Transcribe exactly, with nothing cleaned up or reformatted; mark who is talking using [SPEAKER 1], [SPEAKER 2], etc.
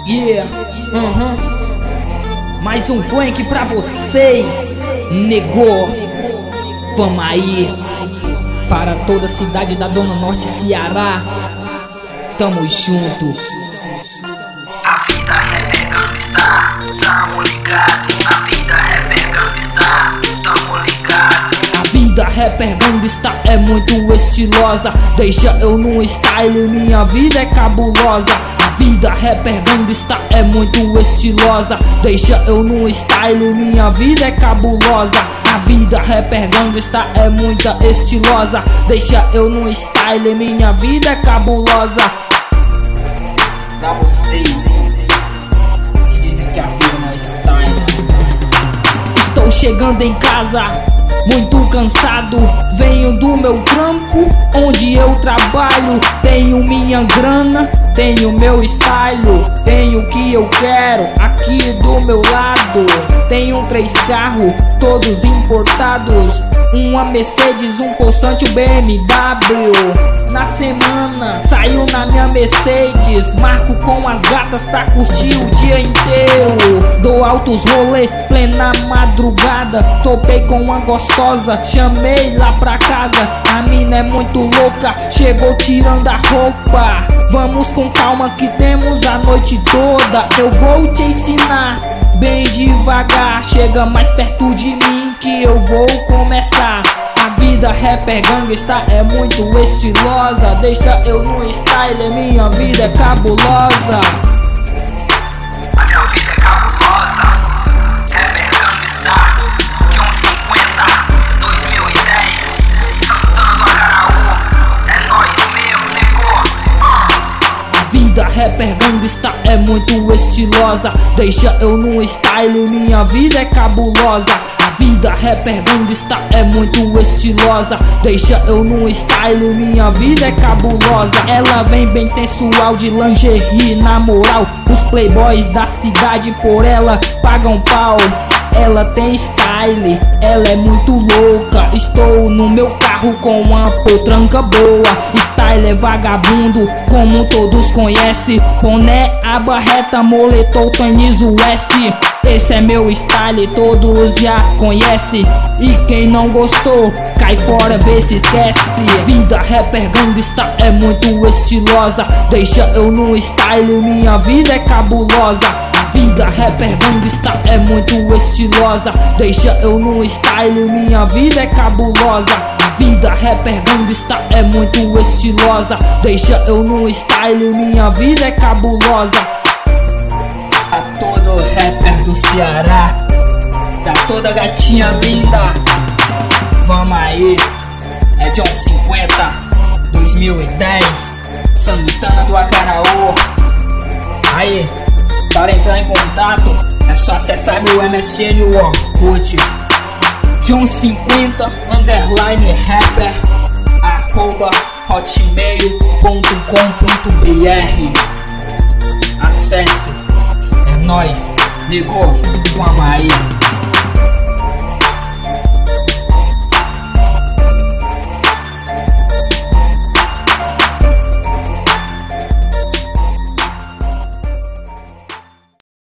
[SPEAKER 1] Yeah, uhum. Mais um prank pra vocês, negou. Vamos aí, para toda a cidade da Zona Norte, Ceará. Tamo junto.
[SPEAKER 2] A vida é pegando está, tamo ligado. A vida é pegando está, tamo ligado.
[SPEAKER 1] A vida rapper gangsta é muito estilosa. Deixa eu no style, minha vida é cabulosa. A vida rapper gangsta é muito estilosa. Deixa eu no style, minha vida é cabulosa. A vida rapper gangsta é muito estilosa. Deixa eu no style, minha vida é cabulosa. Pra vocês que dizem que a vida não é style, estou chegando em casa muito cansado, venho do meu trampo, onde eu trabalho. Tenho minha grana, tenho meu style, tenho o que eu quero aqui do meu lado. Tenho três carros, todos importados, uma Mercedes, um Porsche, um B M W. Na semana, saiu na minha Mercedes, marco com as gatas pra curtir o dia inteiro. Dou altos rolê, plena madrugada, topei com uma gostosa, chamei lá pra casa. A mina é muito louca, chegou tirando a roupa. Vamos com calma que temos a noite toda. Eu vou te ensinar bem devagar, chega mais perto de mim que eu vou começar. A vida rapper gangsta é muito estilosa. Deixa eu no style, minha vida é cabulosa.
[SPEAKER 2] A minha vida é cabulosa. Rapper gangsta, John cinquenta, dois mil e dez, cantando a Caraú. É nóis mesmo, negou.
[SPEAKER 1] A vida rapper gangsta é muito estilosa. Deixa eu no style, minha vida é cabulosa. A vida rapper gangsta é muito estilosa. Deixa eu no style, minha vida é cabulosa. Ela vem bem sensual de lingerie, na moral. Os playboys da cidade por ela pagam pau. Ela tem style, ela é muito louca. Estou no meu carro com uma potranca boa. Style é vagabundo, como todos conhecem. Boné, aba reta, moletom, tênis U S. Esse é meu style, todos já conhecem. E quem não gostou, cai fora, vê se esquece. Vida rapper gangsta é muito estilosa. Deixa eu no style, minha vida é cabulosa. Vida rapper gangsta é muito estilosa. Deixa eu no style, minha vida é cabulosa. A vida rapper gangsta é muito estilosa. Deixa eu no style, minha vida é cabulosa. A todo rapper do Ceará, da toda gatinha linda, vamos aí. É John cinquenta, dois mil e dez, Santana do Acaraú. Aí, para entrar em contato, é só acessar meu M S N e o Orkut. John cinquenta, underline rapper, arroba hotmail ponto com ponto br. Acesse, é nóis, negou, vamos aí.